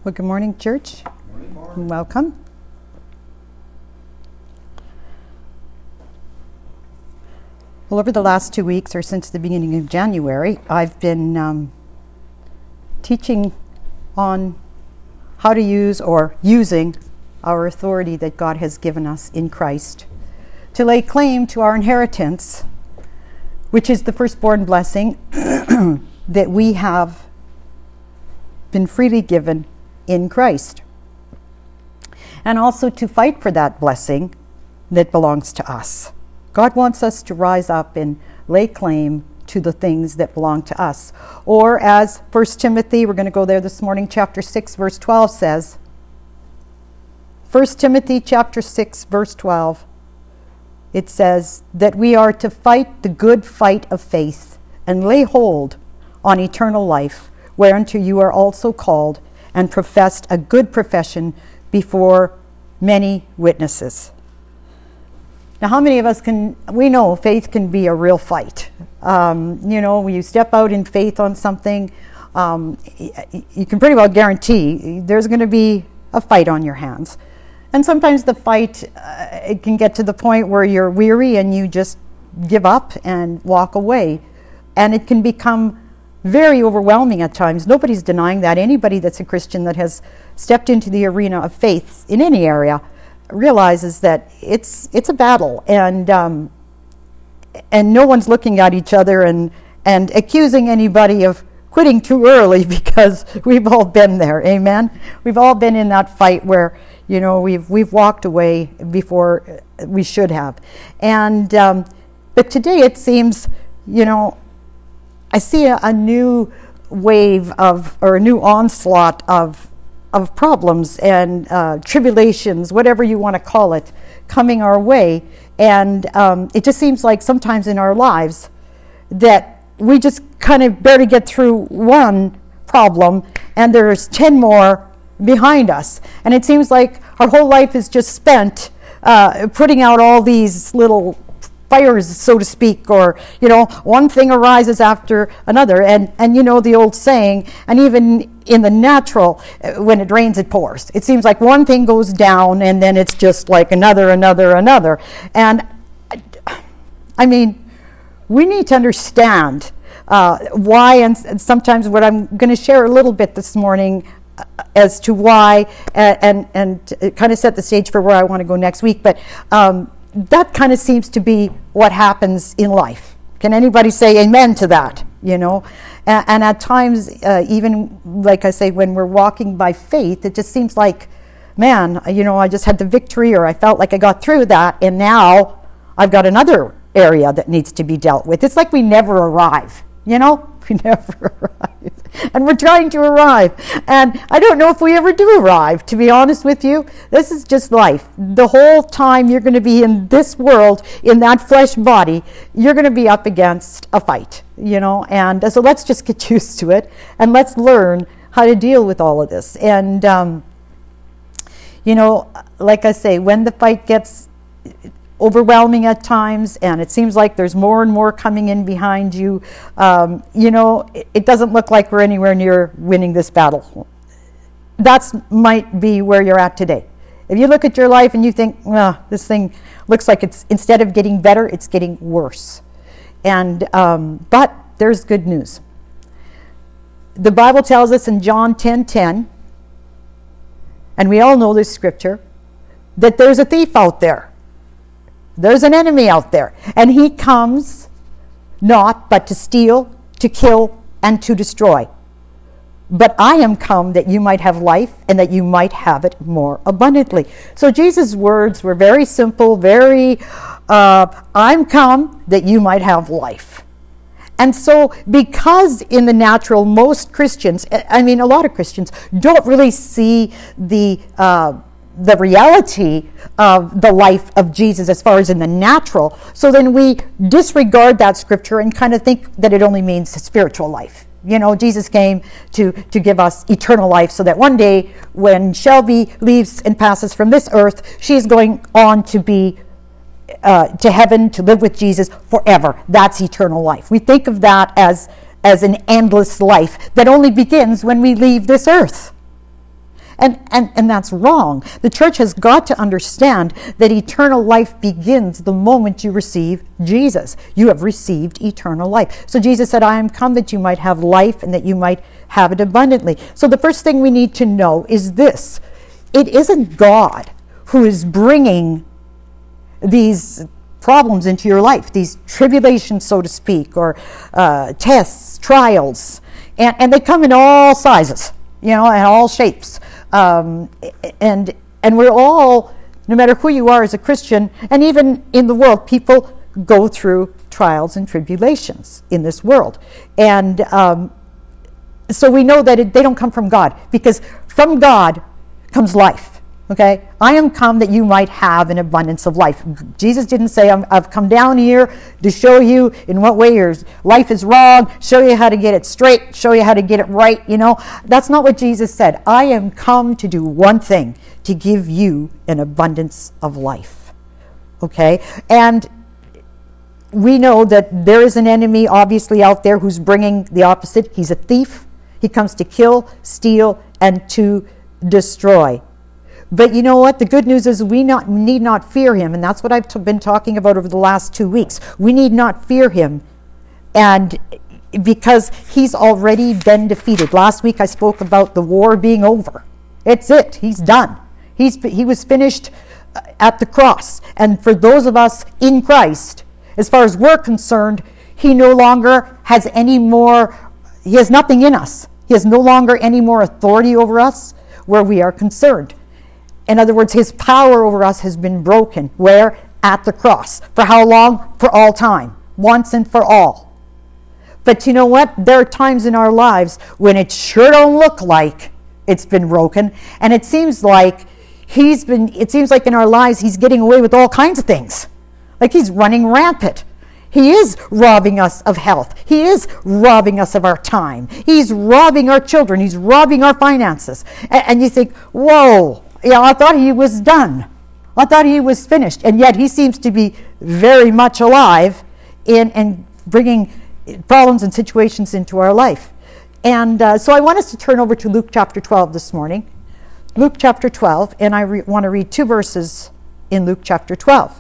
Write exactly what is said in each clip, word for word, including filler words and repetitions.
Well, good morning, church. Good morning. Welcome. Well, over the last two weeks, or since the beginning of January, I've been um, teaching on how to use or using our authority that God has given us in Christ to lay claim to our inheritance, which is the firstborn blessing that we have been freely given in Christ, and also to fight for that blessing that belongs to us. God wants us to rise up and lay claim to the things that belong to us. Or as First Timothy, we're going to go there this morning, chapter six, verse twelve says, First Timothy chapter six, verse twelve, it says that we are to fight the good fight of faith and lay hold on eternal life, whereunto you are also called, and professed a good profession before many witnesses. Now, how many of us can, we know faith can be a real fight. Um, you know, when you step out in faith on something, um, you can pretty well guarantee there's going to be a fight on your hands. And sometimes the fight, uh, it can get to the point where you're weary and you just give up and walk away. And it can become very overwhelming at times. Nobody's denying that. Anybody that's a Christian that has stepped into the arena of faith in any area realizes that it's it's a battle, and um, and no one's looking at each other and and accusing anybody of quitting too early, because we've all been there. Amen. We've all been in that fight where, you know, we've we've walked away before we should have, and um, but today it seems, you know, I see a, a new wave of, or a new onslaught of of problems and uh, tribulations, whatever you want to call it, coming our way. And um, it just seems like sometimes in our lives that we just kind of barely get through one problem and there's ten more behind us. And it seems like our whole life is just spent uh, putting out all these little fires, so to speak, or, you know, one thing arises after another. And, and you know the old saying, and even in the natural, when it rains, it pours. It seems like one thing goes down and then it's just like another, another, another. And I mean, we need to understand uh, why, and, and sometimes what I'm going to share a little bit this morning uh, as to why, and, and, and kind of set the stage for where I want to go next week. But um, that kind of seems to be what happens in life. Can anybody say amen to that? You know, and, and at times, uh, even like I say, when we're walking by faith, it just seems like, man, you know, I just had the victory, or I felt like I got through that, and now I've got another area that needs to be dealt with. It's like we never arrive, you know? We never arrive. And we're trying to arrive. And I don't know if we ever do arrive, to be honest with you. This is just life. The whole time you're going to be in this world, in that flesh body, you're going to be up against a fight, you know. And so let's just get used to it, and let's learn how to deal with all of this. And, um, you know, like I say, when the fight gets overwhelming at times, and it seems like there's more and more coming in behind you, um, you know, it, it doesn't look like we're anywhere near winning this battle. That's might be where you're at today. If you look at your life and you think, well, this thing looks like it's, instead of getting better, it's getting worse. And um, but there's good news. The Bible tells us in John ten ten, and we all know this scripture, that there's a thief out there. There's an enemy out there, and he comes not but to steal, to kill, and to destroy. But I am come that you might have life, and that you might have it more abundantly. So Jesus' words were very simple, very, uh, I'm come that you might have life. And so because in the natural, most Christians, I mean a lot of Christians, don't really see the uh, the reality of the life of Jesus as far as in the natural. So then we disregard that scripture and kind of think that it only means spiritual life. You know, Jesus came to, to give us eternal life, so that one day when Shelby leaves and passes from this earth, she's going on to be uh, to heaven, to live with Jesus forever. That's eternal life. We think of that as, as an endless life that only begins when we leave this earth. And, and, and that's wrong. The church has got to understand that eternal life begins the moment you receive Jesus. You have received eternal life. So Jesus said, I am come that you might have life and that you might have it abundantly. So the first thing we need to know is this. It isn't God who is bringing these problems into your life, these tribulations, so to speak, or uh, tests, trials, and, and they come in all sizes, you know, and all shapes. Um, and and we're all, no matter who you are as a Christian, and even in the world, people go through trials and tribulations in this world. And um, so we know that it, they don't come from God, because from God comes life, okay? I am come that you might have an abundance of life. Jesus didn't say, I'm, I've come down here to show you in what way your life is wrong, show you how to get it straight, show you how to get it right, you know? That's not what Jesus said. I am come to do one thing, to give you an abundance of life, okay? And we know that there is an enemy obviously out there who's bringing the opposite. He's a thief. He comes to kill, steal, and to destroy. But you know what? The good news is we not, need not fear him, and that's what I've t- been talking about over the last two weeks. We need not fear him, and because he's already been defeated. Last week I spoke about the war being over. It's it. He's done. He's he was finished at the cross. And for those of us in Christ, as far as we're concerned, he no longer has any more, he has nothing in us. He has no longer any more authority over us where we are concerned. In other words, his power over us has been broken. Where? At the cross. For how long? For all time. Once and for all. But you know what? There are times in our lives when it sure don't look like it's been broken. And it seems like he's been, it seems like in our lives he's getting away with all kinds of things. Like he's running rampant. He is robbing us of health. He is robbing us of our time. He's robbing our children. He's robbing our finances. And, and you think, whoa, yeah, I thought he was done. I thought he was finished. And yet he seems to be very much alive in, in bringing problems and situations into our life. And uh, so I want us to turn over to Luke chapter twelve this morning. Luke chapter twelve, and I re- want to read two verses in Luke chapter twelve.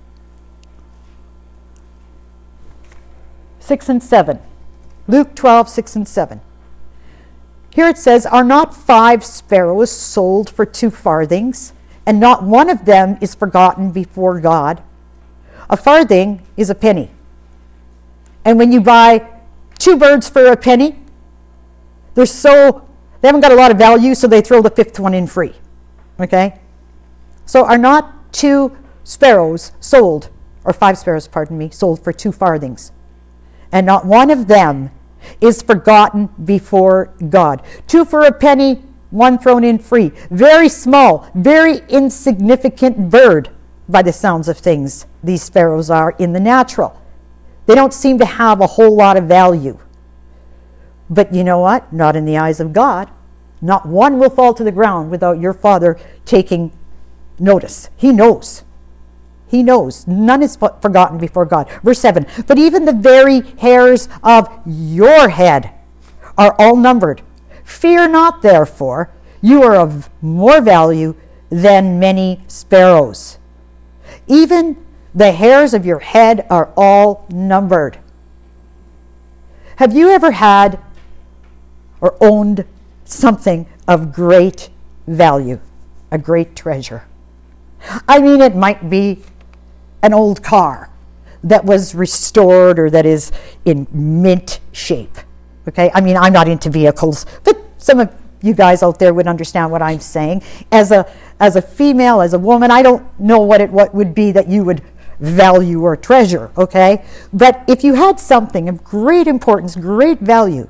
six and seven. Luke twelve, six and seven. Here it says, are not five sparrows sold for two farthings, and not one of them is forgotten before God? A farthing is a penny. And when you buy two birds for a penny, they're so, they haven't got a lot of value, so they throw the fifth one in free. Okay? So are not two sparrows sold, or five sparrows, pardon me, sold for two farthings? And not one of them is forgotten before God. Two for a penny, one thrown in free. Very small, very insignificant bird by the sounds of things these sparrows are in the natural. They don't seem to have a whole lot of value. But you know what? Not in the eyes of God. Not one will fall to the ground without your Father taking notice. He knows. He knows. None is forgotten before God. Verse seven. But even the very hairs of your head are all numbered. Fear not, therefore. You are of more value than many sparrows. Even the hairs of your head are all numbered. Have you ever had or owned something of great value? A great treasure? I mean, it might be an old car that was restored or that is in mint shape. Okay? I mean, I'm not into vehicles, but some of you guys out there would understand what I'm saying. As a as a female, as a woman, I don't know what it what would be that you would value or treasure, okay? But if you had something of great importance, great value,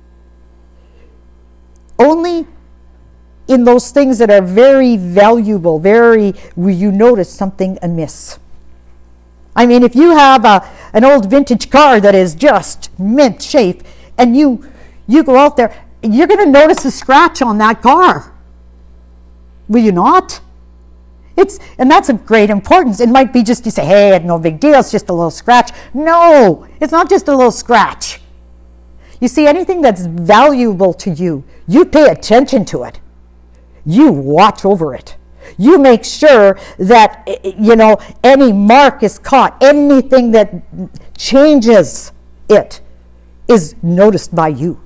only in those things that are very valuable, very, will you notice something amiss. I mean, if you have a, an old vintage car that is just mint shape, and you you go out there, you're going to notice a scratch on that car. Will you not? It's and that's of great importance. It might be just you say, hey, no big deal, it's just a little scratch. No, it's not just a little scratch. You see, anything that's valuable to you, you pay attention to it. You watch over it. You make sure that, you know, any mark is caught. Anything that changes it is noticed by you.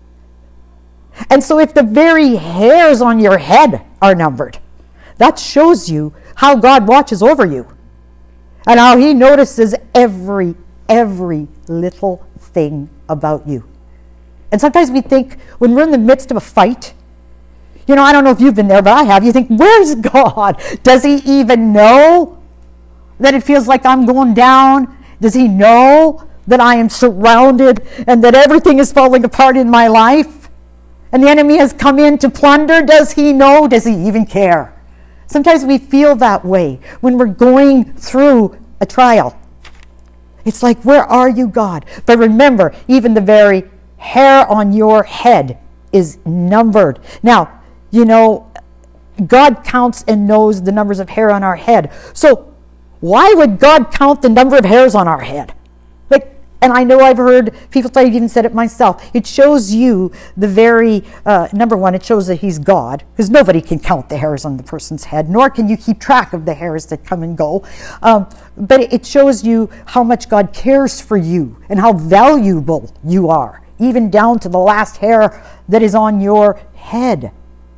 And so if the very hairs on your head are numbered, that shows you how God watches over you and how he notices every, every little thing about you. And sometimes we think when we're in the midst of a fight, you know, I don't know if you've been there, but I have. You think, where's God? Does he even know that it feels like I'm going down? Does he know that I am surrounded and that everything is falling apart in my life? And the enemy has come in to plunder? Does he know? Does he even care? Sometimes we feel that way when we're going through a trial. It's like, where are you, God? But remember, even the very hair on your head is numbered. Now, you know, God counts and knows the numbers of hair on our head. So why would God count the number of hairs on our head? Like, and I know I've heard people say, I've even said it myself. It shows you the very, uh, number one, it shows that he's God, because nobody can count the hairs on the person's head, nor can you keep track of the hairs that come and go. Um, but it shows you how much God cares for you and how valuable you are, even down to the last hair that is on your head.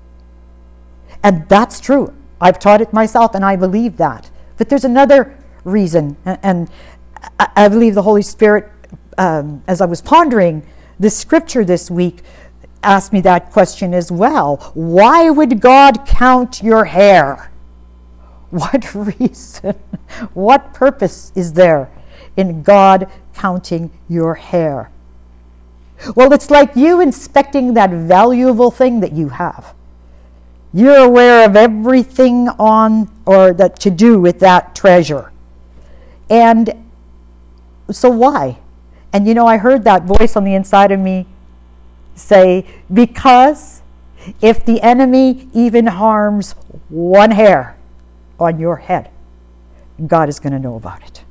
And that's true. I've taught it myself, and I believe that. But there's another reason, and I believe the Holy Spirit, um, as I was pondering this scripture this week, asked me that question as well. Why would God count your hair? What reason, what purpose is there in God counting your hair? Well, it's like you inspecting that valuable thing that you have. You're aware of everything on or that to do with that treasure. And so why? And you know, I heard that voice on the inside of me say, because if the enemy even harms one hair on your head, God is going to know about it.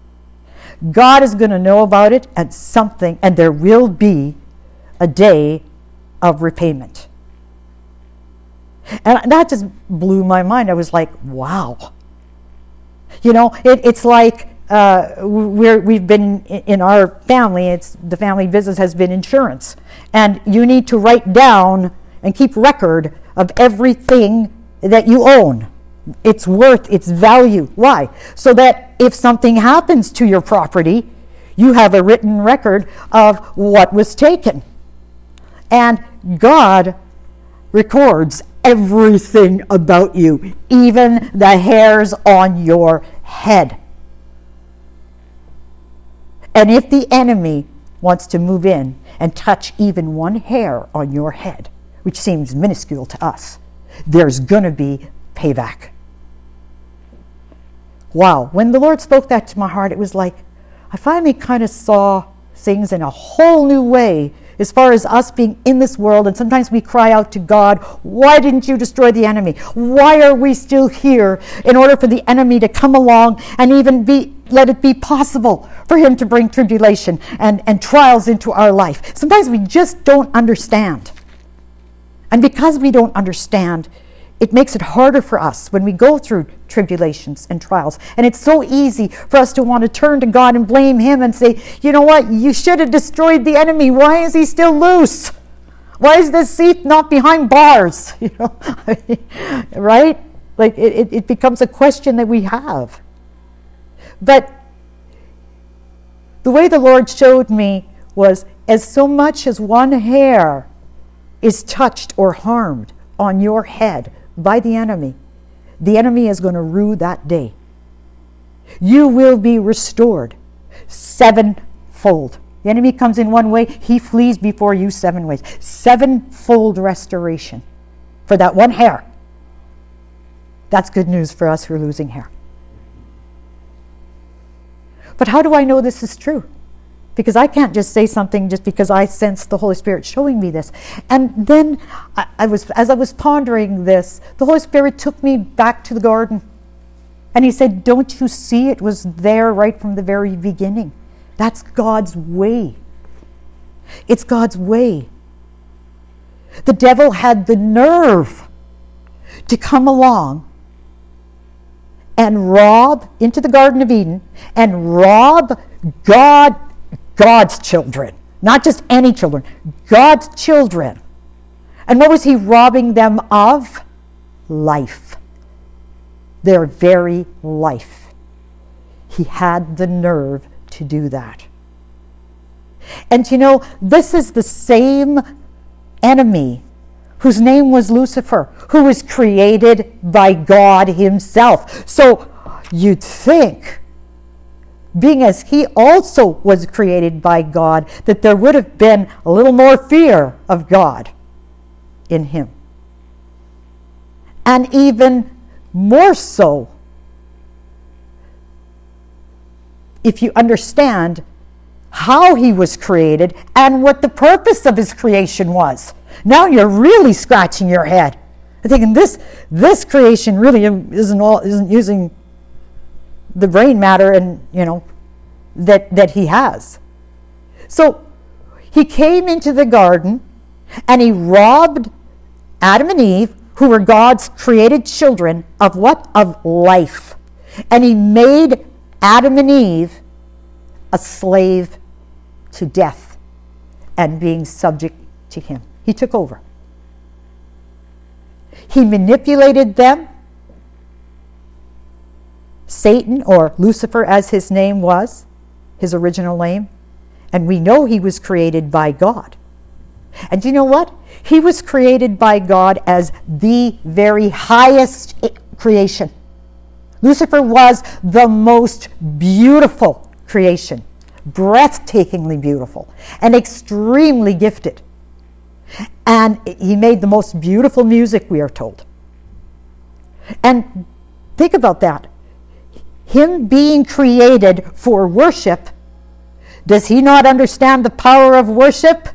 God is going to know about it, and something, and there will be a day of repayment. And that just blew my mind. I was like, wow. You know, it, it's like uh, we're, we've been, in our family, it's the family business has been insurance. And you need to write down and keep record of everything that you own. Its worth, its value. Why? So that if something happens to your property, you have a written record of what was taken. And God records everything about you, even the hairs on your head. And if the enemy wants to move in and touch even one hair on your head, which seems minuscule to us, there's going to be payback. Wow. When the Lord spoke that to my heart, it was like I finally kind of saw things in a whole new way as far as us being in this world. And sometimes we cry out to God, why didn't you destroy the enemy? Why are we still here in order for the enemy to come along and even be let it be possible for him to bring tribulation and, and trials into our life? Sometimes we just don't understand. And because we don't understand, it makes it harder for us when we go through tribulations and trials. And it's so easy for us to want to turn to God and blame him and say, you know what, you should have destroyed the enemy. Why is he still loose? Why is this thief not behind bars? You know, right? Like it, it becomes a question that we have. But the way the Lord showed me was, as so much as one hair is touched or harmed on your head by the enemy, the enemy is going to rue that day. You will be restored sevenfold. The enemy comes in one way, he flees before you seven ways. Sevenfold restoration for that one hair. That's good news for us who are losing hair. But how do I know this is true? Because I can't just say something just because I sense the Holy Spirit showing me this. And then I, I was, as I was pondering this, the Holy Spirit took me back to the garden. And he said, don't you see it was there right from the very beginning? That's God's way. It's God's way. The devil had the nerve to come along and rob into the Garden of Eden and rob God, God's children, not just any children, God's children. And what was he robbing them of? Life. Their very life. He had the nerve to do that. And you know, this is the same enemy whose name was Lucifer, who was created by God himself. So you'd think, being as he also was created by God, that there would have been a little more fear of God in him. And even more so, if you understand how he was created and what the purpose of his creation was. Now you're really scratching your head. I'm thinking this this creation really isn't all isn't using the brain matter and you know that that he has. So he came into the garden and he robbed Adam and Eve, who were God's created children, of what? Of life. And he made Adam and Eve a slave to death and being subject to him. He took over. He manipulated them. Satan, or Lucifer as his name was, his original name, and we know he was created by God. And you know what? He was created by God as the very highest creation. Lucifer was the most beautiful creation, breathtakingly beautiful, and extremely gifted. And he made the most beautiful music, we are told. And think about that. Him being created for worship, does he not understand the power of worship?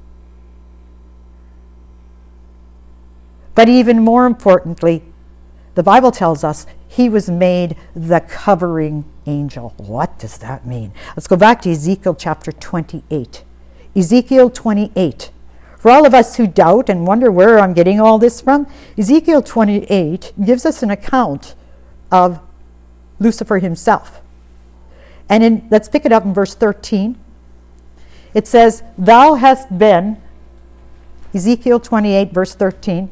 But even more importantly, the Bible tells us he was made the covering angel. What does that mean? Let's go back to Ezekiel chapter twenty-eight. Ezekiel twenty-eight. For all of us who doubt and wonder where I'm getting all this from, Ezekiel twenty-eight gives us an account of Lucifer himself. And in, let's pick it up in verse thirteen. It says, "Thou hast been," Ezekiel twenty-eight, verse thirteen,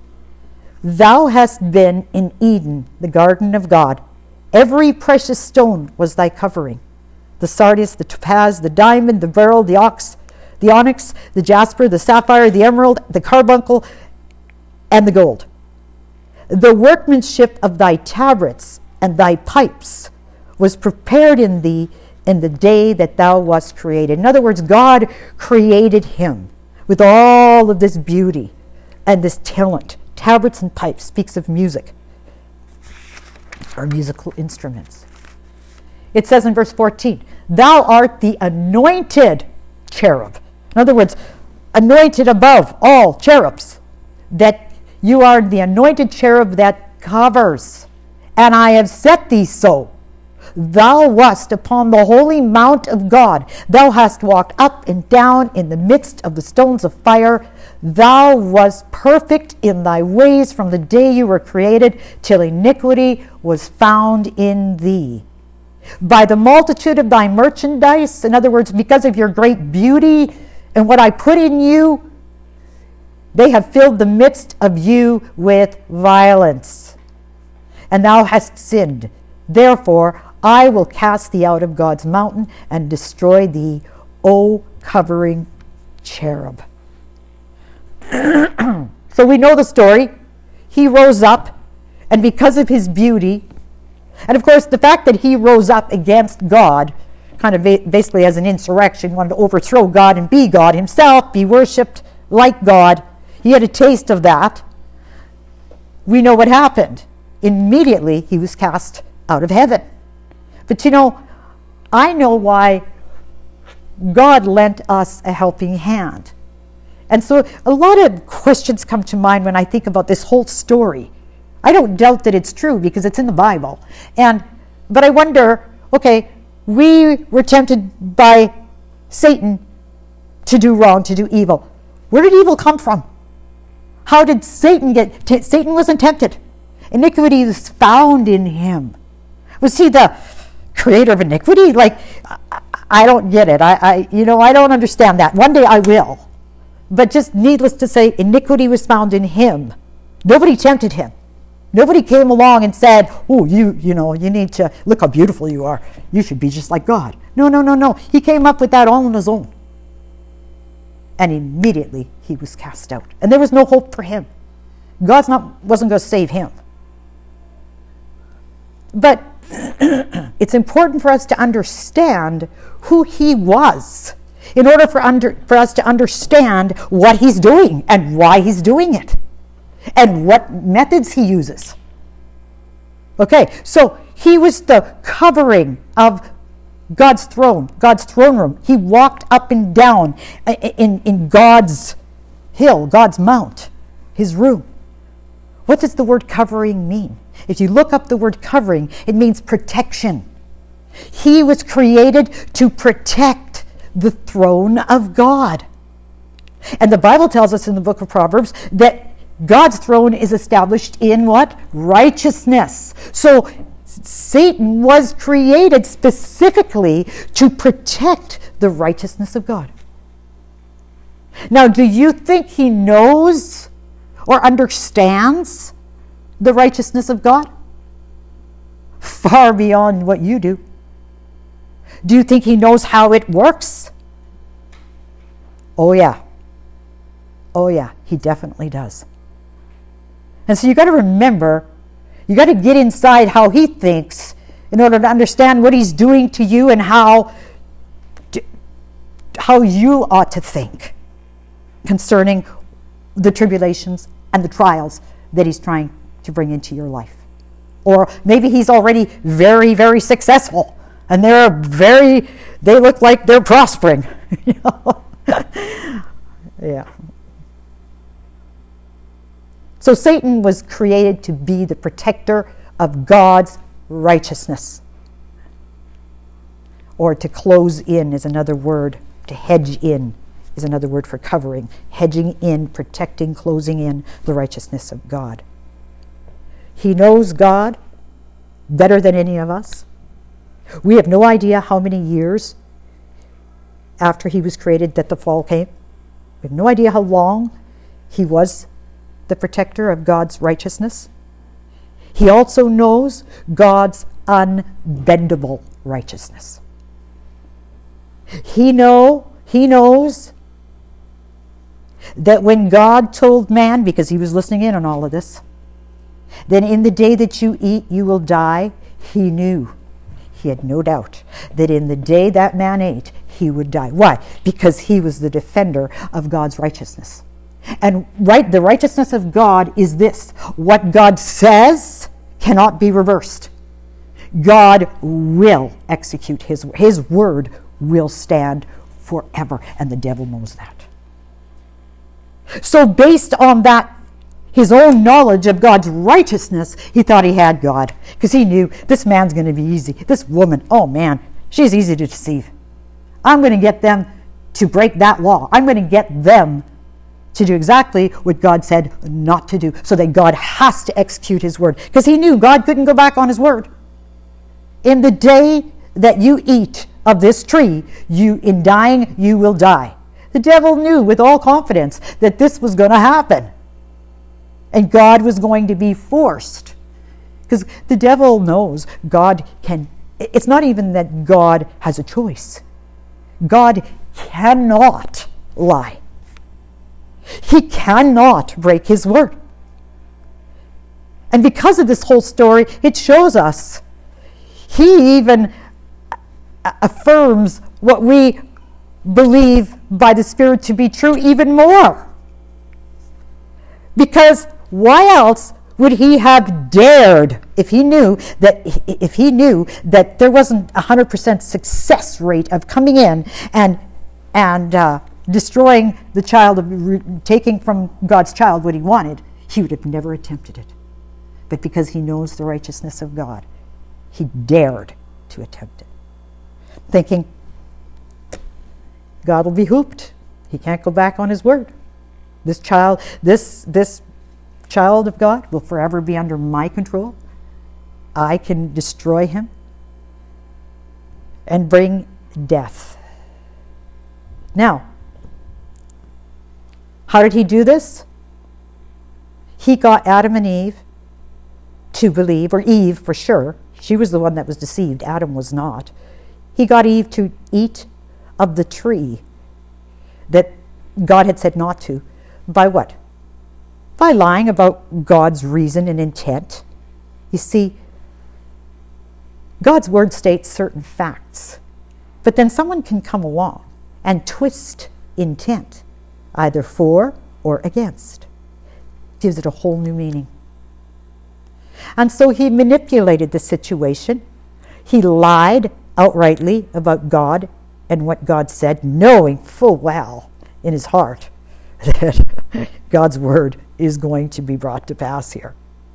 "Thou hast been in Eden, the garden of God. Every precious stone was thy covering. The sardius, the topaz, the diamond, the beryl, the ox, the onyx, the jasper, the sapphire, the emerald, the carbuncle, and the gold. The workmanship of thy tabrets and thy pipes was prepared in thee in the day that thou wast created." In other words, God created him with all of this beauty and this talent. Tabrets and pipes speaks of music or musical instruments. It says in verse fourteen, "Thou art the anointed cherub." In other words, anointed above all cherubs, that you are the anointed cherub that covers. "And I have set thee so. Thou wast upon the holy mount of God. Thou hast walked up and down in the midst of the stones of fire. Thou wast perfect in thy ways from the day you were created till iniquity was found in thee. By the multitude of thy merchandise," in other words, because of your great beauty and what I put in you, "they have filled the midst of you with violence. And thou hast sinned. Therefore, I will cast thee out of God's mountain and destroy thee, O covering cherub." So we know the story. He rose up, and because of his beauty, and of course the fact that he rose up against God, kind of basically as an insurrection, wanted to overthrow God and be God himself, be worshipped like God. He had a taste of that. We know what happened. Immediately he was cast out of heaven. But you know, I know why God lent us a helping hand. And so a lot of questions come to mind when I think about this whole story. I don't doubt that it's true because it's in the Bible. And but I wonder, okay, we were tempted by Satan to do wrong, to do evil. Where did evil come from? How did Satan get, t- Satan wasn't tempted. Iniquity is found in him. Was he the creator of iniquity? Like, I, I don't get it. I, I, you know, I don't understand that. One day I will. But just needless to say, iniquity was found in him. Nobody tempted him. Nobody came along and said, oh, you, you know, you need to, look how beautiful you are. You should be just like God. No, no, no, no. He came up with that all on his own. And immediately he was cast out. And there was no hope for him. God wasn't going to save him. But it's important for us to understand who he was in order for, under, for us to understand what he's doing and why he's doing it and what methods he uses. Okay, so he was the covering of God's throne, God's throne room. He walked up and down in, in God's hill, God's mount, his room. What does the word covering mean? If you look up the word covering, it means protection. He was created to protect the throne of God. And the Bible tells us in the book of Proverbs that God's throne is established in what? Righteousness. So Satan was created specifically to protect the righteousness of God. Now, do you think he knows or understands the righteousness of God? Far beyond what you do. Do you think he knows how it works? Oh yeah. Oh yeah, he definitely does. And so you got to remember, you got to get inside how he thinks in order to understand what he's doing to you and how, how you ought to think concerning the tribulations and the trials that he's trying to bring into your life. Or maybe he's already very, very successful and they're very, they look like they're prospering. You know? Yeah. So Satan was created to be the protector of God's righteousness. Or to close in is another word. To hedge in is another word for covering. Hedging in, protecting, closing in the righteousness of God. He knows God better than any of us. We have no idea how many years after he was created that the fall came. We have no idea how long he was the protector of God's righteousness. He also knows God's unbendable righteousness. He know, he knows that when God told man, because he was listening in on all of this, then in the day that you eat, you will die. He knew, he had no doubt, that in the day that man ate, he would die. Why? Because he was the defender of God's righteousness. And right, the righteousness of God is this: what God says cannot be reversed. God will execute his word. His word will stand forever, and the devil knows that. So based on that, his own knowledge of God's righteousness, he thought he had God, because he knew this man's going to be easy. This woman, oh man, she's easy to deceive. I'm going to get them to break that law. I'm going to get them to do exactly what God said not to do, so that God has to execute his word, because he knew God couldn't go back on his word. In the day that you eat of this tree, you, in dying, you will die. The devil knew with all confidence that this was going to happen. And God was going to be forced. Because the devil knows God can, it's not even that God has a choice. God cannot lie. He cannot break his word. And because of this whole story, it shows us, he even affirms what we believe by the Spirit to be true even more. Because why else would he have dared, if he knew that if he knew that there wasn't a hundred percent success rate of coming in and and uh, destroying the child, of taking from God's child what he wanted, he would have never attempted it. But because he knows the righteousness of God, he dared to attempt it, thinking God will be hooped. He can't go back on his word. This child, this, this child of God will forever be under my control. I can destroy him and bring death. Now, how did he do this? He got Adam and Eve to believe, or Eve for sure. She was the one that was deceived. Adam was not. He got Eve to eat of the tree that God had said not to. By what? By lying about God's reason and intent. You see, God's word states certain facts, but then someone can come along and twist intent, either for or against. Gives it a whole new meaning. And so he manipulated the situation. He lied outrightly about God and what God said, knowing full well in his heart that God's word is going to be brought to pass here.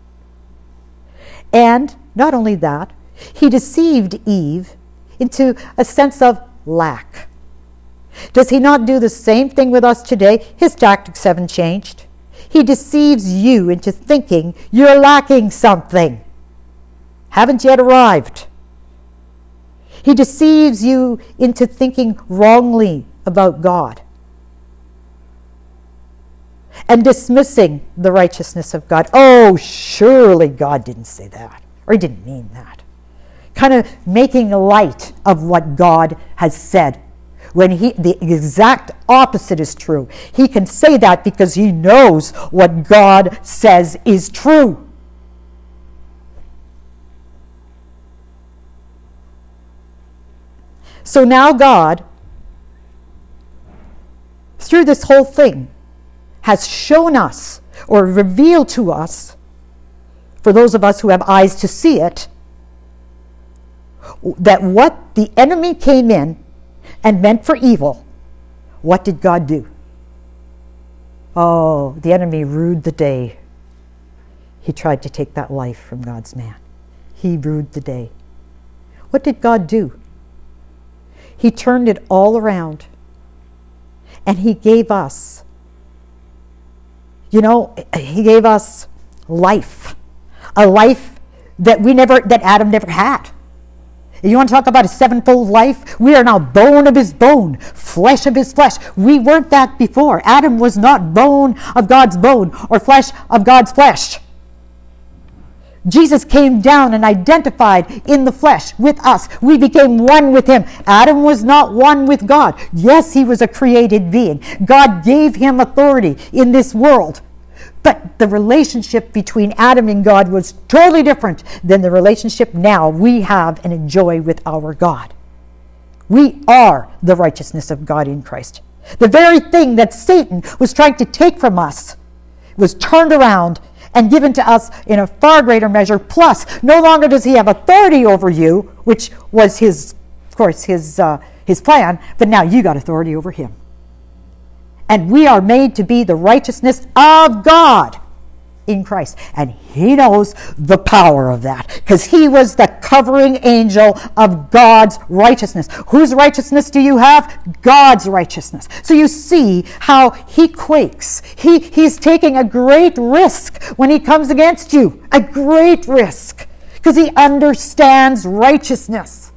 And not only that, he deceived Eve into a sense of lack. Does he not do the same thing with us today? His tactics haven't changed. He deceives you into thinking you're lacking something. Haven't yet arrived. He deceives you into thinking wrongly about God and dismissing the righteousness of God. Oh, surely God didn't say that, or he didn't mean that. Kind of making light of what God has said, when he, the exact opposite is true. He can say that because he knows what God says is true. So now God, through this whole thing, has shown us, or revealed to us, for those of us who have eyes to see it, that what the enemy came in and meant for evil, what did God do? Oh, the enemy rued the day. He tried to take that life from God's man. He rued the day. What did God do? He turned it all around, and he gave us, you know, he gave us life, a life that we never, that Adam never had. You want to talk about a sevenfold life? We are now bone of his bone, flesh of his flesh. We weren't that before. Adam was not bone of God's bone or flesh of God's flesh. Jesus came down and identified in the flesh with us. We became one with him. Adam was not one with God. Yes, he was a created being. God gave him authority in this world. But the relationship between Adam and God was totally different than the relationship now we have and enjoy with our God. We are the righteousness of God in Christ. The very thing that Satan was trying to take from us was turned around and given to us in a far greater measure. Plus, no longer does he have authority over you, which was his, of course, his uh, his plan, but now you got authority over him. And we are made to be the righteousness of God in Christ. And he knows the power of that, because he was the covering angel of God's righteousness. Whose righteousness do you have? God's righteousness. So you see how he quakes. He, he's taking a great risk when he comes against you. A great risk, because he understands righteousness.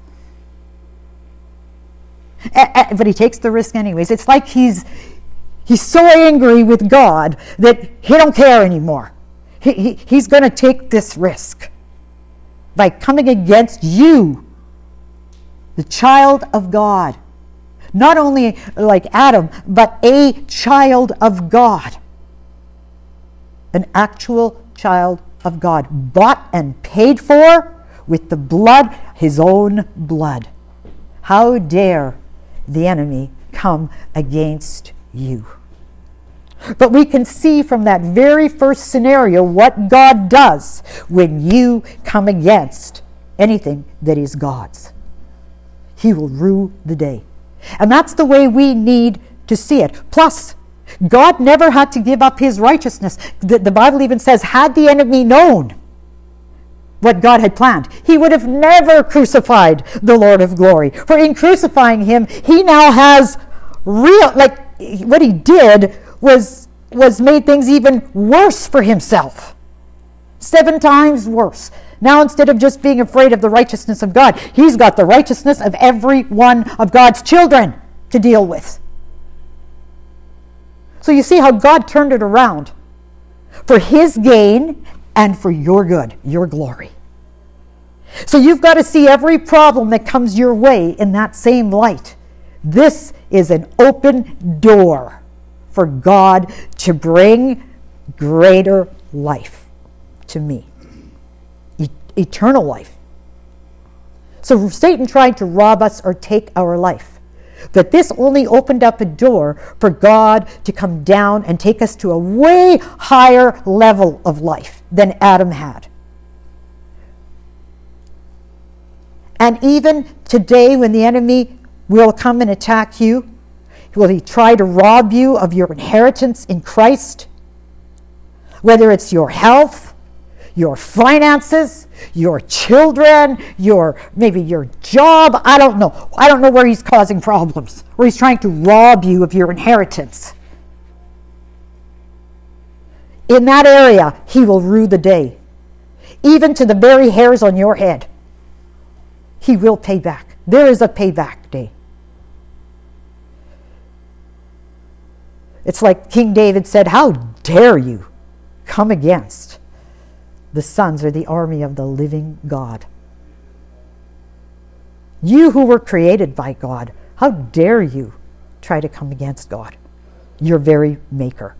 A- a- but he takes the risk anyways. It's like he's He's so angry with God that he don't care anymore. He, he, he's going to take this risk by coming against you, the child of God. Not only like Adam, but a child of God. An actual child of God, bought and paid for with the blood, his own blood. How dare the enemy come against you? But we can see from that very first scenario what God does when you come against anything that is God's. He will rue the day. And that's the way we need to see it. Plus, God never had to give up his righteousness. The, the Bible even says, had the enemy known what God had planned, he would have never crucified the Lord of glory. For in crucifying him, he now has real, like what he did was was made things even worse for himself. Seven times worse. Now, instead of just being afraid of the righteousness of God, he's got the righteousness of every one of God's children to deal with. So you see how God turned it around for his gain and for your good, your glory. So you've got to see every problem that comes your way in that same light. This is an open door for God to bring greater life to me. E- eternal life. So Satan tried to rob us or take our life. But this only opened up a door for God to come down and take us to a way higher level of life than Adam had. And even today, when the enemy will come and attack you, will he try to rob you of your inheritance in Christ? Whether it's your health, your finances, your children, your maybe your job, I don't know. I don't know where he's causing problems, where he's trying to rob you of your inheritance. In that area, he will rue the day. Even to the very hairs on your head. He will pay back. There is a payback day. It's like King David said, "How dare you come against the sons or the army of the living God? You who were created by God, how dare you try to come against God, your very maker?"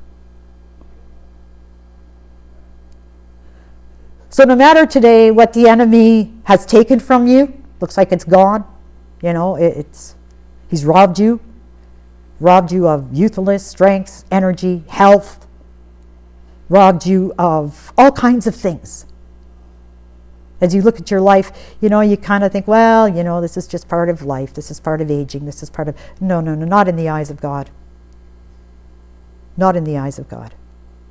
So no matter today what the enemy has taken from you, looks like it's gone, you know, it, it's he's robbed you, robbed you of youthfulness, strength, energy, health, robbed you of all kinds of things. As you look at your life, you know, you kind of think, well, you know, this is just part of life. This is part of aging. This is part of... No, no, no, not in the eyes of God. Not in the eyes of God.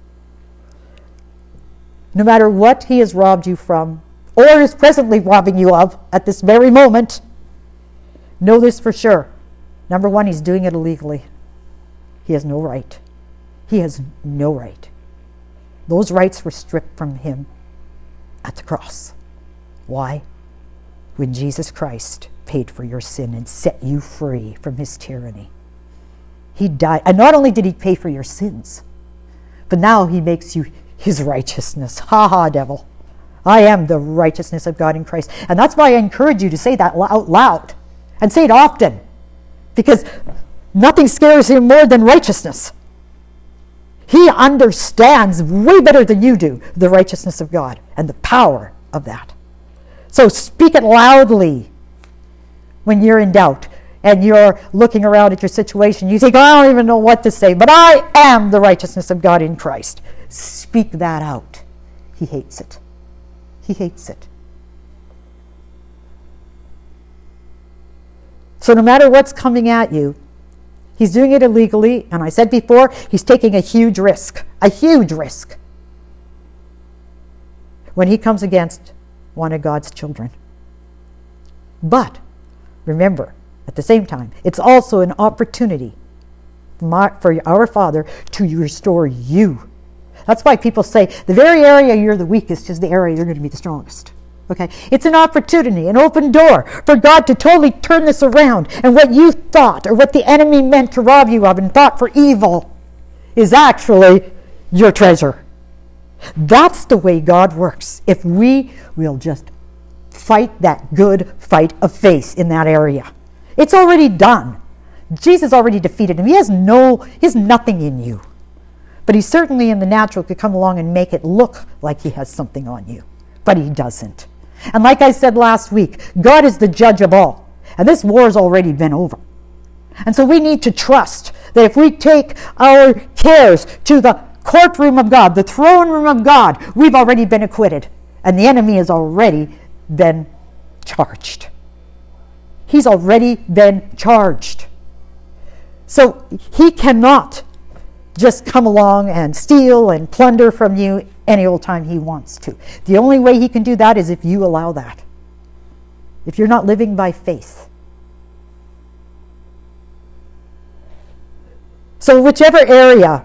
No matter what he has robbed you from, or is presently robbing you of at this very moment, know this for sure. Number one, he's doing it illegally. He has no right. He has no right. Those rights were stripped from him at the cross. Why? When Jesus Christ paid for your sin and set you free from his tyranny. He died. And not only did he pay for your sins, but now he makes you his righteousness. Ha ha, devil. I am the righteousness of God in Christ. And that's why I encourage you to say that out loud. And say it often. Because nothing scares him more than righteousness. He understands way better than you do the righteousness of God and the power of that. So speak it loudly when you're in doubt and you're looking around at your situation. You think, I don't even know what to say, but I am the righteousness of God in Christ. Speak that out. He hates it. He hates it. So no matter what's coming at you, he's doing it illegally, and I said before, he's taking a huge risk, a huge risk, when he comes against one of God's children. But remember, at the same time, it's also an opportunity for our Father to restore you. That's why people say the very area you're the weakest is the area you're going to be the strongest. Okay? It's an opportunity, an open door for God to totally turn this around. And what you thought or what the enemy meant to rob you of and thought for evil is actually your treasure. That's the way God works. If we will just fight that good fight of faith in that area. It's already done. Jesus already defeated him. He has no, he has nothing in you. But he certainly in the natural could come along and make it look like he has something on you. But he doesn't. And like I said last week, God is the judge of all. And this war has already been over. And so we need to trust that if we take our cares to the courtroom of God, the throne room of God, we've already been acquitted. And the enemy has already been charged. He's already been charged. So he cannot just come along and steal and plunder from you any old time he wants to. The only way he can do that is if you allow that. If you're not living by faith. So whichever area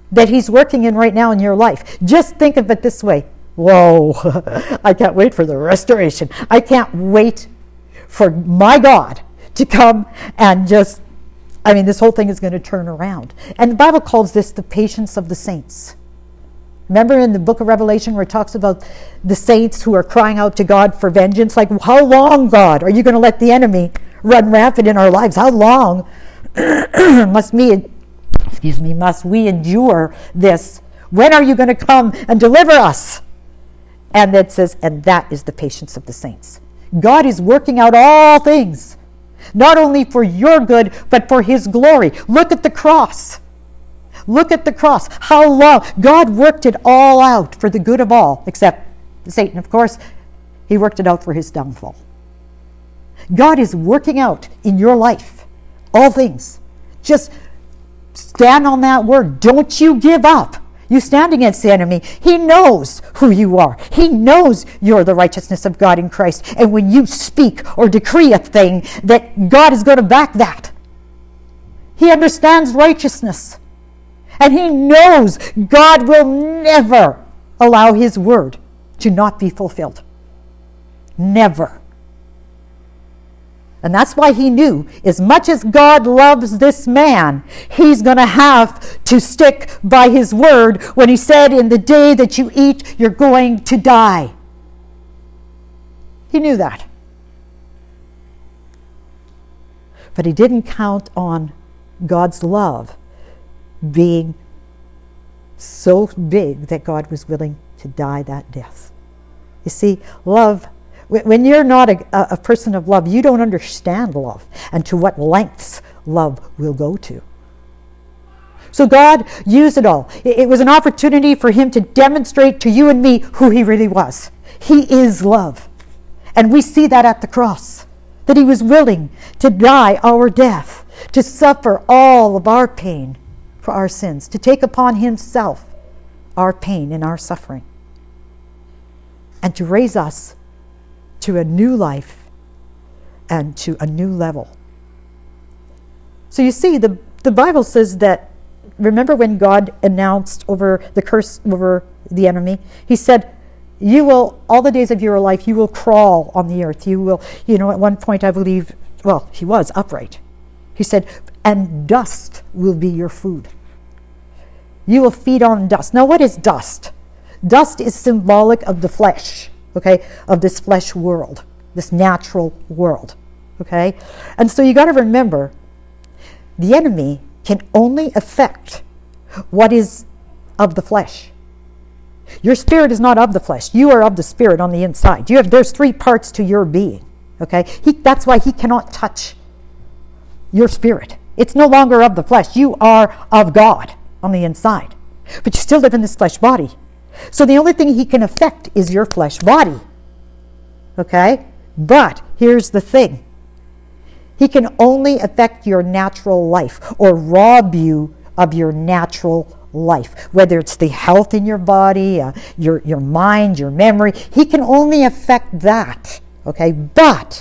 that he's working in right now in your life. Just think of it this way. Whoa, I can't wait for the restoration. I can't wait for my God to come and just, I mean, this whole thing is going to turn around. And the Bible calls this the patience of the saints. Remember in the book of Revelation where it talks about the saints who are crying out to God for vengeance? Like, how long, God, are you going to let the enemy run rampant in our lives? How long must we, excuse me, must we endure this? When are you going to come and deliver us? And it says, and that is the patience of the saints. God is working out all things, not only for your good, but for his glory. Look at the cross. Look at the cross. How long? God worked it all out for the good of all, except Satan, of course. He worked it out for his downfall. God is working out in your life all things. Just stand on that word. Don't you give up. You stand against the enemy. He knows who you are. He knows you're the righteousness of God in Christ. And when you speak or decree a thing, that God is going to back that. He understands righteousness. And he knows God will never allow his word to not be fulfilled. Never. And that's why he knew, as much as God loves this man, he's going to have to stick by his word when he said, in the day that you eat, you're going to die. He knew that. But he didn't count on God's love being so big that God was willing to die that death. You see, love, when you're not a, a person of love, you don't understand love and to what lengths love will go to. So God used it all. It, it was an opportunity for him to demonstrate to you and me who he really was. He is love. And we see that at the cross, that he was willing to die our death, to suffer all of our pain for our sins, to take upon himself our pain and our suffering, and to raise us to a new life and to a new level. So you see, the, the Bible says that, remember when God announced over the curse over the enemy? He said, you will, all the days of your life, you will crawl on the earth. You will, you know, at one point I believe, well, he was upright. He said, and dust will be your food. You will feed on dust. Now, what is dust? Dust is symbolic of the flesh, okay, of this flesh world, this natural world, okay? And so you got to remember, the enemy can only affect what is of the flesh. Your spirit is not of the flesh. You are of the spirit on the inside. You have, there's three parts to your being, okay? He, that's why he cannot touch your spirit. It's no longer of the flesh. You are of God on the inside. But you still live in this flesh body. So the only thing he can affect is your flesh body. Okay? But here's the thing. He can only affect your natural life or rob you of your natural life. Whether it's the health in your body, uh, your, your mind, your memory. He can only affect that. Okay? But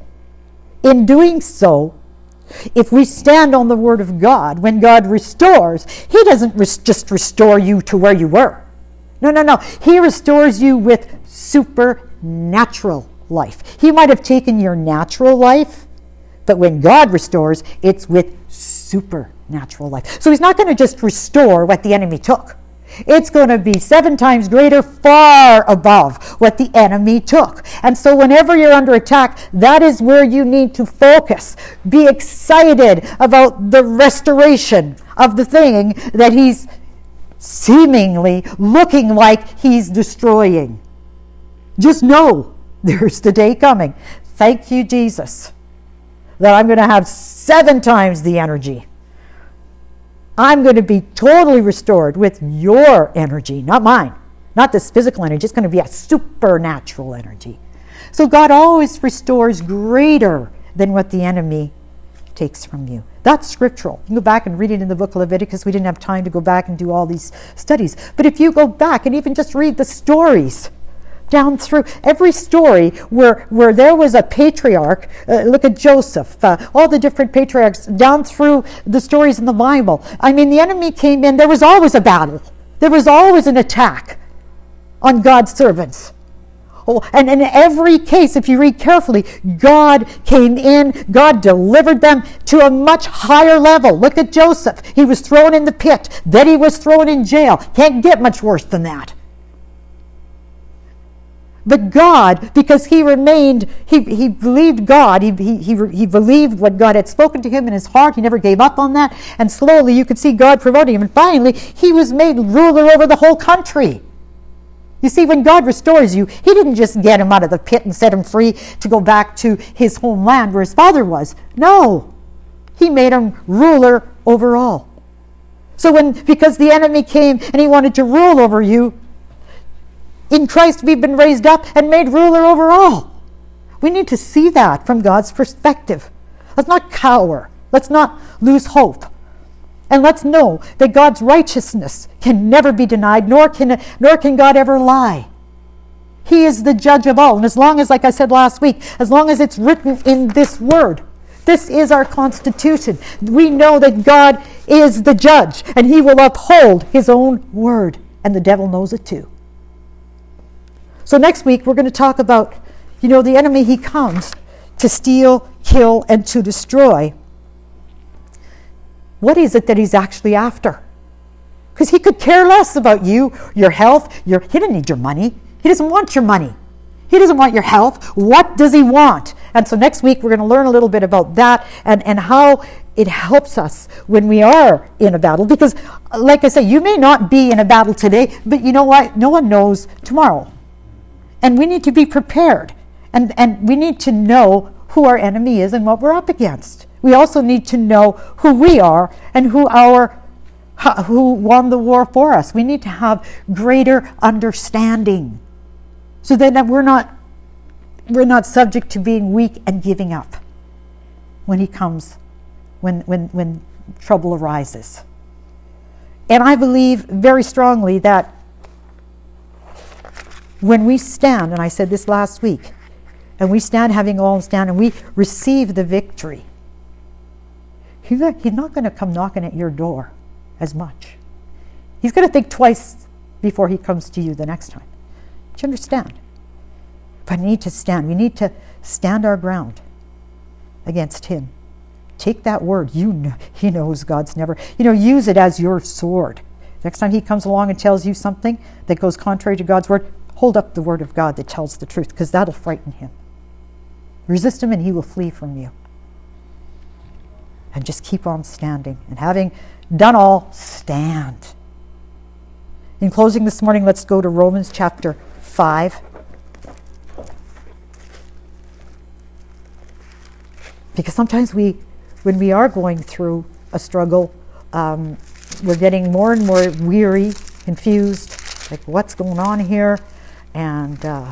in doing so, if we stand on the word of God, when God restores, he doesn't res- just restore you to where you were. No, no, no. He restores you with supernatural life. He might have taken your natural life, but when God restores, it's with supernatural life. So he's not going to just restore what the enemy took. It's going to be seven times greater, far above what the enemy took. And so whenever you're under attack, that is where you need to focus. Be excited about the restoration of the thing that he's seemingly looking like he's destroying. Just know there's the day coming. Thank you, Jesus, that I'm going to have seven times the energy. I'm going to be totally restored with your energy, not mine. Not this physical energy. It's going to be a supernatural energy. So God always restores greater than what the enemy takes from you. That's scriptural. You can go back and read it in the book of Leviticus. We didn't have time to go back and do all these studies. But if you go back and even just read the stories down through every story where, where there was a patriarch. Uh, look at Joseph, uh, all the different patriarchs down through the stories in the Bible. I mean, the enemy came in, there was always a battle. There was always an attack on God's servants. Oh, and in every case, if you read carefully, God came in, God delivered them to a much higher level. Look at Joseph. He was thrown in the pit, then he was thrown in jail. Can't get much worse than that. But God, because he remained, he, he believed God, he, he, he, he believed what God had spoken to him in his heart. He never gave up on that. And slowly you could see God promoting him. And finally, he was made ruler over the whole country. You see, when God restores you, he didn't just get him out of the pit and set him free to go back to his homeland where his father was. No, he made him ruler over all. So when, because the enemy came and he wanted to rule over you, in Christ we've been raised up and made ruler over all. We need to see that from God's perspective. Let's not cower. Let's not lose hope. And let's know that God's righteousness can never be denied, nor can, nor can God ever lie. He is the judge of all. And as long as, like I said last week, as long as it's written in this word, this is our Constitution. We know that God is the judge, and he will uphold his own word. And the devil knows it too. So next week, we're going to talk about, you know, the enemy, he comes to steal, kill, and to destroy. What is it that he's actually after? Because he could care less about you, your health. Your, he doesn't need your money. He doesn't want your money. He doesn't want your health. What does he want? And so next week, we're going to learn a little bit about that and, and how it helps us when we are in a battle. Because, like I say, you may not be in a battle today, but you know what? No one knows tomorrow. And we need to be prepared. And, and we need to know who our enemy is and what we're up against. We also need to know who we are and who our who won the war for us. We need to have greater understanding so that we're not we're not subject to being weak and giving up when he comes, when when when trouble arises. And I believe very strongly that when we stand, and I said this last week, and we stand having all stand and we receive the victory, he's not, he's not going to come knocking at your door as much. He's going to think twice before he comes to you the next time. Do you understand? But we need to stand. We need to stand our ground against him. Take that word. You know, he knows God's never, you know, use it as your sword. Next time he comes along and tells you something that goes contrary to God's word, hold up the word of God that tells the truth, because that'll frighten him. Resist him and he will flee from you. And just keep on standing. And having done all, stand. In closing this morning, let's go to Romans chapter five. Because sometimes we, when we are going through a struggle, um, we're getting more and more weary, confused, like what's going on here? And uh,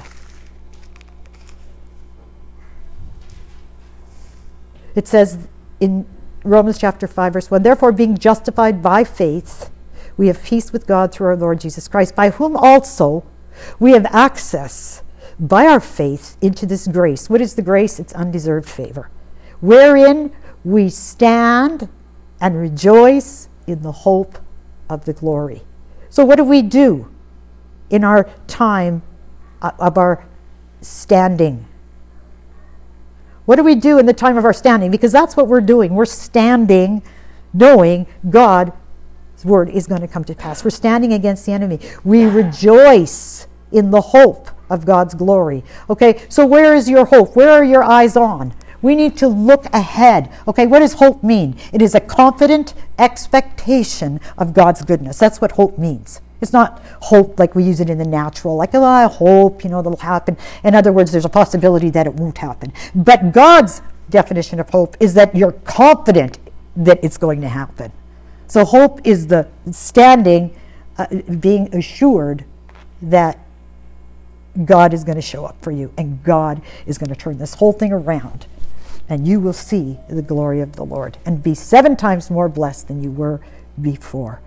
it says in Romans chapter five, verse one, therefore being justified by faith, we have peace with God through our Lord Jesus Christ, by whom also we have access by our faith into this grace. What is the grace? It's undeserved favor, wherein we stand and rejoice in the hope of the glory. So what do we do in our time of our standing? What do we do in the time of our standing? Because that's what we're doing. We're standing knowing God's word is going to come to pass. We're standing against the enemy. We rejoice in the hope of God's glory. Okay, so where is your hope? Where are your eyes on? We need to look ahead. Okay, what does hope mean? It is a confident expectation of God's goodness. That's what hope means. It's not hope like we use it in the natural, like, oh, I hope, you know, that'll happen. In other words, there's a possibility that it won't happen. But God's definition of hope is that you're confident that it's going to happen. So hope is the standing, uh, being assured that God is going to show up for you and God is going to turn this whole thing around and you will see the glory of the Lord and be seven times more blessed than you were before.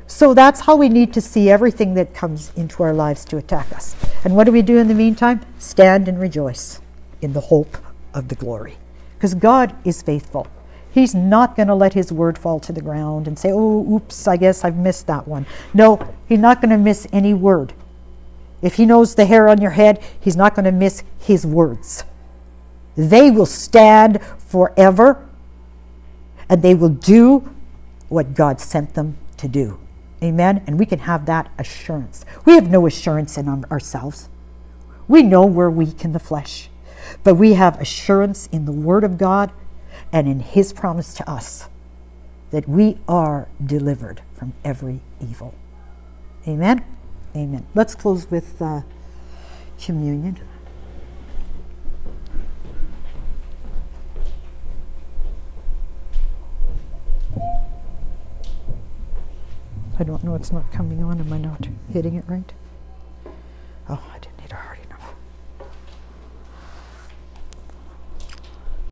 So that's how we need to see everything that comes into our lives to attack us. And what do we do in the meantime? Stand and rejoice in the hope of the glory. Because God is faithful. He's not going to let his word fall to the ground and say, oh, oops, I guess I've missed that one. No, he's not going to miss any word. If he knows the hair on your head, he's not going to miss his words. They will stand forever, and they will do what God sent them to do. Amen? And we can have that assurance. We have no assurance in ourselves. We know we're weak in the flesh, but we have assurance in the Word of God and in his promise to us that we are delivered from every evil. Amen? Amen. Let's close with uh, communion. I don't know, it's not coming on. Am I not hitting it right? Oh, I didn't.